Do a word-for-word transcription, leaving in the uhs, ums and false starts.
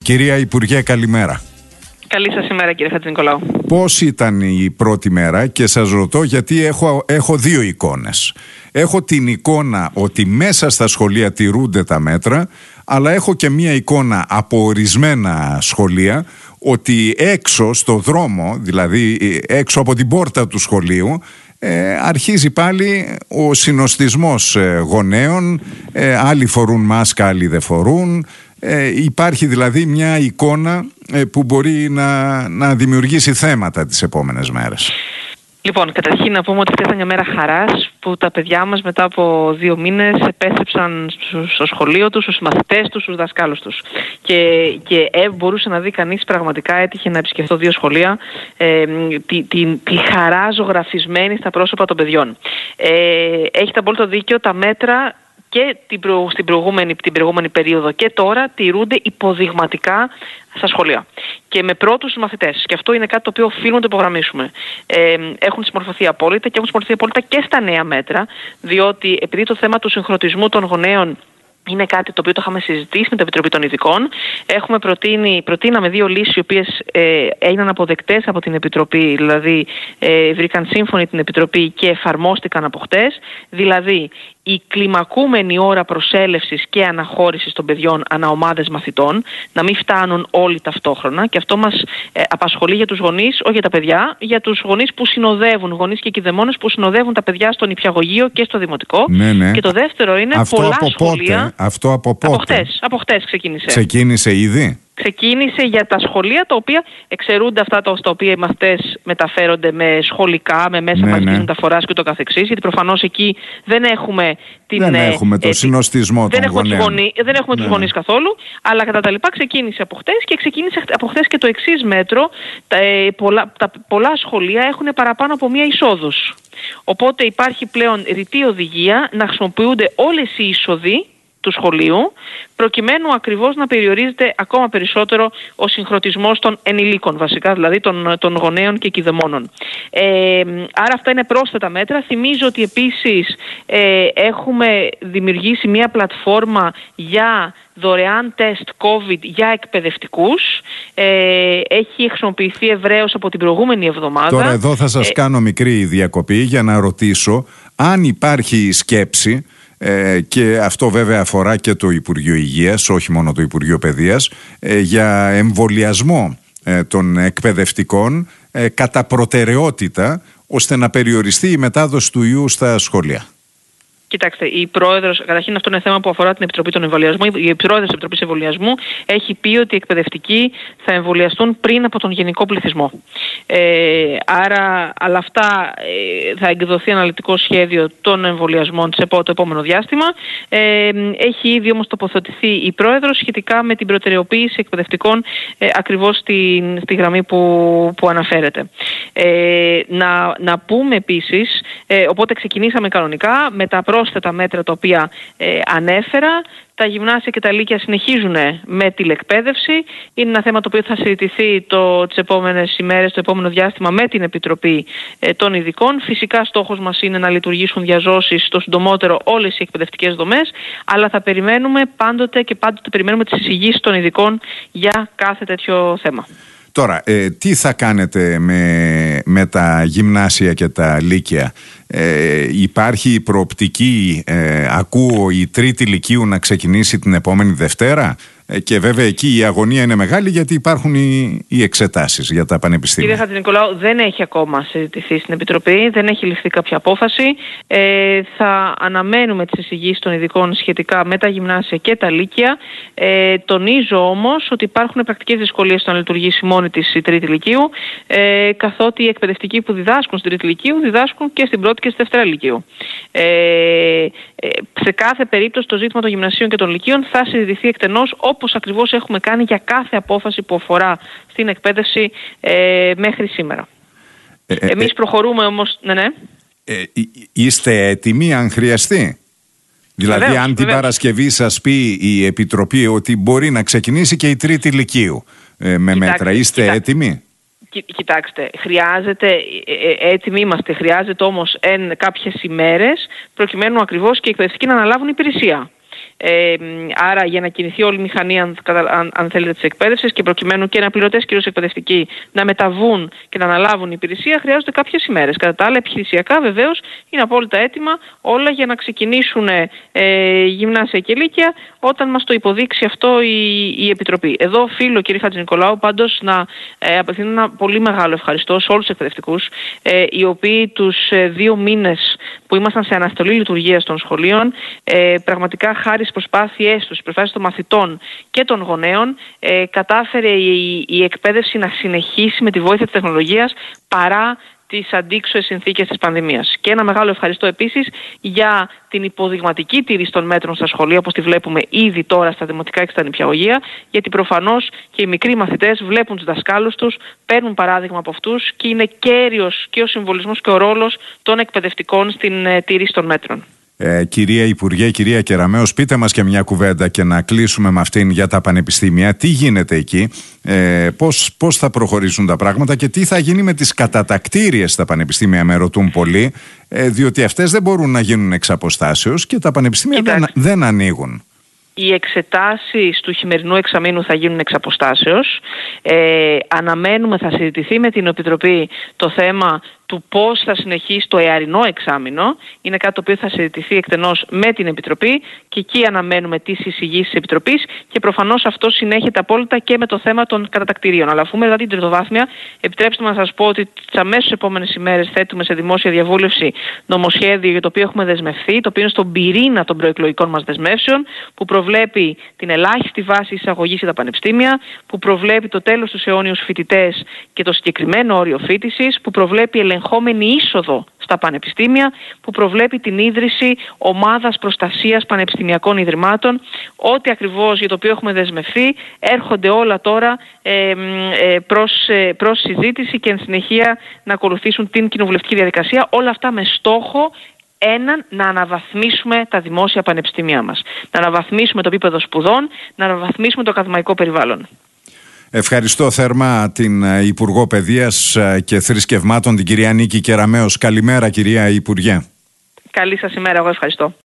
Κυρία Υπουργέ, καλημέρα. Καλή σας ημέρα, κύριε Χατζηνικολάου. Πώς ήταν η πρώτη μέρα? Και σας ρωτώ γιατί έχω, έχω δύο εικόνες. Έχω την εικόνα ότι μέσα στα σχολεία τηρούνται τα μέτρα, αλλά έχω και μία εικόνα από ορισμένα σχολεία ότι έξω στο δρόμο, δηλαδή έξω από την πόρτα του σχολείου, ε, αρχίζει πάλι ο συνοστισμός ε, γονέων, ε, άλλοι φορούν μάσκα, άλλοι δεν φορούν. Ε, υπάρχει δηλαδή μια εικόνα ε, που μπορεί να, να δημιουργήσει θέματα τις επόμενες μέρες. Λοιπόν, καταρχήν να πούμε ότι αυτή ήταν μια μέρα χαράς που τα παιδιά μας μετά από δύο μήνες επέστρεψαν στο σχολείο τους, στους μαθητές τους, στους δασκάλους τους. Και, και ε, μπορούσε να δει κανείς, πραγματικά έτυχε να επισκεφτώ δύο σχολεία, ε, τη, τη, τη χαρά ζωγραφισμένη στα πρόσωπα των παιδιών. Ε, έχετε απόλυτο δίκιο, τα μέτρα και την, προ, στην προηγούμενη, την προηγούμενη περίοδο και τώρα τηρούνται υποδειγματικά στα σχολεία. Και με πρώτους τους μαθητές. Και αυτό είναι κάτι το οποίο οφείλουμε να το υπογραμμίσουμε. Ε, έχουν συμμορφωθεί απόλυτα και έχουν συμμορφωθεί απόλυτα και στα νέα μέτρα, διότι επειδή το θέμα του συγχρονισμού των γονέων είναι κάτι το οποίο το είχαμε συζητήσει με την Επιτροπή των Ειδικών. Έχουμε προτείνει, προτείναμε δύο λύσεις οι οποίες ε, έγιναν αποδεκτές από την Επιτροπή, δηλαδή ε, βρήκαν σύμφωνη την Επιτροπή και εφαρμόστηκαν από χτες. Δηλαδή η κλιμακούμενη ώρα προσέλευσης και αναχώρησης των παιδιών ανά ομάδες μαθητών, να μην φτάνουν όλοι ταυτόχρονα, και αυτό μας ε, απασχολεί για τους γονείς, όχι για τα παιδιά, για τους γονείς που συνοδεύουν, γονείς και κηδεμόνες που συνοδεύουν τα παιδιά στο νηπιαγωγείο και στο δημοτικό. Ναι, ναι. Και το δεύτερο είναι αυτό πολλά από σχολεία. Πότε? Αυτό από πότε? Από χτες, από χτες ξεκίνησε. Ξεκίνησε ήδη. Ξεκίνησε για τα σχολεία τα οποία εξαιρούνται αυτά τα, στα οποία οι μαθητές μεταφέρονται με σχολικά, με μέσα ναι, μαζικής ναι. μεταφοράς και το καθεξής, γιατί προφανώς εκεί δεν έχουμε την, δεν έχουμε ε, το ε, συνοστισμό δεν των έχουμε γονέων. Τους γονεί, δεν έχουμε ναι. τους γονείς καθόλου, αλλά κατά τα λοιπά ξεκίνησε από χτες και ξεκίνησε από χτες και το εξής μέτρο. Τα, ε, πολλά, τα πολλά σχολεία έχουν παραπάνω από μία εισόδους. Οπότε υπάρχει πλέον ρητή οδηγία να χρησιμοποιούνται όλες οι είσοδοι του σχολείου, προκειμένου ακριβώς να περιορίζεται ακόμα περισσότερο ο συγχρονισμός των ενηλίκων, βασικά δηλαδή των, των γονέων και κηδεμόνων. Ε, άρα αυτά είναι πρόσθετα μέτρα. Θυμίζω ότι επίσης ε, έχουμε δημιουργήσει μια πλατφόρμα για δωρεάν τεστ COVID για εκπαιδευτικούς. Ε, έχει χρησιμοποιηθεί ευρέως από την προηγούμενη εβδομάδα. Τώρα εδώ θα σας ε, κάνω μικρή διακοπή για να ρωτήσω αν υπάρχει σκέψη, Ε, και αυτό βέβαια αφορά και το Υπουργείο Υγείας, όχι μόνο το Υπουργείο Παιδείας, ε, για εμβολιασμό ε, των εκπαιδευτικών ε, κατά προτεραιότητα, ώστε να περιοριστεί η μετάδοση του ιού στα σχολεία. Κοιτάξτε, η πρόεδρος, καταρχήν αυτό είναι θέμα που αφορά την Επιτροπή των Εμβολιασμών. Η πρόεδρος της Επιτροπής Εμβολιασμού έχει πει ότι οι εκπαιδευτικοί θα εμβολιαστούν πριν από τον γενικό πληθυσμό. Ε, άρα, αλλά αυτά ε, θα εκδοθεί αναλυτικό σχέδιο των εμβολιασμών σε το επόμενο διάστημα. Ε, έχει ήδη όμως τοποθετηθεί η πρόεδρος σχετικά με την προτεραιοποίηση εκπαιδευτικών ε, ακριβώς στη, στη γραμμή που, που αναφέρεται. Ε, να, να πούμε επίσης, ε, οπότε ξεκινήσαμε κανονικά με τα πρόσθετα μέτρα τα οποία ε, ανέφερα. Τα γυμνάσια και τα λύκεια συνεχίζουν με τηλεκπαίδευση. Είναι ένα θέμα το οποίο θα συζητηθεί το, τις επόμενες ημέρες, το επόμενο διάστημα με την Επιτροπή ε, των Ειδικών. Φυσικά στόχος μας είναι να λειτουργήσουν διαζώσεις το συντομότερο όλες οι εκπαιδευτικές δομές, αλλά θα περιμένουμε πάντοτε και πάντοτε περιμένουμε τις εισηγήσεις των ειδικών για κάθε τέτοιο θέμα. Τώρα, ε, τι θα κάνετε με, με τα γυμνάσια και τα λύκεια? Ε, υπάρχει η προοπτική, ε, ακούω, η τρίτη λυκείου να ξεκινήσει την επόμενη Δευτέρα? Ε, και βέβαια εκεί η αγωνία είναι μεγάλη, γιατί υπάρχουν οι, οι εξετάσεις για τα πανεπιστήμια. Κύριε Χατζηνικολάου, δεν έχει ακόμα συζητηθεί στην Επιτροπή, δεν έχει ληφθεί κάποια απόφαση. Ε, θα αναμένουμε τις εισηγήσεις των ειδικών σχετικά με τα γυμνάσια και τα λύκεια. Ε, τονίζω όμως ότι υπάρχουν πρακτικές δυσκολίες στο να λειτουργήσει μόνη της η τρίτη λυκείου, ε, καθότι οι εκπαιδευτικοί που διδάσκουν στην τρίτη λυκείου διδάσκουν και στην πρώτη και στη δευτέρα λυκείου. Ε, ε, σε κάθε περίπτωση το ζήτημα των γυμνασίων και των λυκείων θα συζητηθεί εκτενώς, όπως ακριβώς έχουμε κάνει για κάθε απόφαση που αφορά στην εκπαίδευση ε, μέχρι σήμερα. Ε, ε, Εμείς προχωρούμε όμως... Ναι, ναι. Ε, είστε έτοιμοι αν χρειαστεί? Δηλαδή βεβαίως, αν την βεβαίως. Παρασκευή σας πει η Επιτροπή ότι μπορεί να ξεκινήσει και η τρίτη λυκείου ε, με κοιτάξτε, μέτρα, είστε κοιτά... έτοιμοι? Κοιτάξτε, χρειάζεται, ε, έτοιμοι είμαστε, χρειάζεται όμως εν κάποιες ημέρες προκειμένου ακριβώς και οι εκπαιδευτικοί να αναλάβουν υπηρεσία. Ε, άρα για να κινηθεί όλη η μηχανή, αν, αν, αν θέλετε, της εκπαίδευσης και προκειμένου και αναπληρωτές κυρίως εκπαιδευτικοί να μεταβούν και να αναλάβουν υπηρεσία, χρειάζονται κάποιες ημέρες. Κατά τα άλλα, επιχειρησιακά βεβαίως είναι απόλυτα έτοιμα όλα για να ξεκινήσουν ε, γυμνάσια και λύκεια όταν μας το υποδείξει αυτό η, η Επιτροπή. Εδώ οφείλω, κύριε Χατζηνικολάου, πάντως να ε, απευθύνω ένα πολύ μεγάλο ευχαριστώ σε όλους τους εκπαιδευτικούς, ε, οι οποίοι τους ε, δύο μήνες που ήμασταν σε αναστολή λειτουργίας των σχολείων, ε, πραγματικά χάρη στις προσπάθειές τους, στις προσπάθειες των μαθητών και των γονέων, ε, κατάφερε η, η εκπαίδευση να συνεχίσει με τη βοήθεια της τεχνολογίας παρά τις αντίξωες συνθήκες της πανδημίας. Και ένα μεγάλο ευχαριστώ επίσης για την υποδειγματική τήρηση των μέτρων στα σχολεία, όπως τη βλέπουμε ήδη τώρα στα δημοτικά και στα νηπιαγωγεία, γιατί προφανώς και οι μικροί μαθητές βλέπουν τους δασκάλους τους, παίρνουν παράδειγμα από αυτούς και είναι κέριος και ο συμβολισμός και ο ρόλος των εκπαιδευτικών στην ε, τήρηση των μέτρων. Ε, κυρία Υπουργέ, κυρία Κεραμέως, πείτε μας και μια κουβέντα και να κλείσουμε με αυτήν για τα πανεπιστήμια. Τι γίνεται εκεί, ε, πώς, πώς θα προχωρήσουν τα πράγματα και τι θα γίνει με τις κατατακτήριες στα πανεπιστήμια, με ρωτούν πολλοί, ε, διότι αυτές δεν μπορούν να γίνουν εξ αποστάσεως και τα πανεπιστήμια δεν, δεν ανοίγουν. Οι εξετάσεις του χειμερινού εξαμήνου θα γίνουν εξ αποστάσεως. Ε, αναμένουμε, θα συζητηθεί με την Επιτροπή το θέμα του πώς θα συνεχίσει το εαρινό εξάμηνο. Είναι κάτι το οποίο θα συζητηθεί εκτενώς με την Επιτροπή και εκεί αναμένουμε τις εισηγήσεις της Επιτροπής και προφανώς αυτό συνέχεται απόλυτα και με το θέμα των κατατακτηρίων. Αλλά αφού μετά την τριτοβάθμια, επιτρέψτε μου να σας πω ότι τις αμέσως επόμενες ημέρες θέτουμε σε δημόσια διαβούλευση νομοσχέδιο για το οποίο έχουμε δεσμευθεί, το οποίο είναι στον πυρήνα των προεκλογικών μας δεσμεύσεων, που προβλέπει την ελάχιστη βάση εισαγωγής για τα πανεπιστήμια, που προβλέπει το τέλος στους αιώνιους φοιτητές και το συγκεκριμένο όριο φοίτησης, που προβλέπει ελεγχόμενη είσοδο στα πανεπιστήμια, που προβλέπει την ίδρυση ομάδας προστασίας πανεπιστημιακών ιδρυμάτων. Ό,τι ακριβώς για το οποίο έχουμε δεσμευθεί έρχονται όλα τώρα ε, ε, προς, ε, προς συζήτηση και εν συνεχεία να ακολουθήσουν την κοινοβουλευτική διαδικασία. Όλα αυτά με στόχο έναν, να αναβαθμίσουμε τα δημόσια πανεπιστήμια μας. Να αναβαθμίσουμε το επίπεδο σπουδών, να αναβαθμίσουμε το ακαδημαϊκό περιβάλλον. Ευχαριστώ θερμά την Υπουργό Παιδείας και Θρησκευμάτων, την κυρία Νίκη Κεραμέως. Καλημέρα, κυρία Υπουργέ. Καλή σας ημέρα, εγώ ευχαριστώ.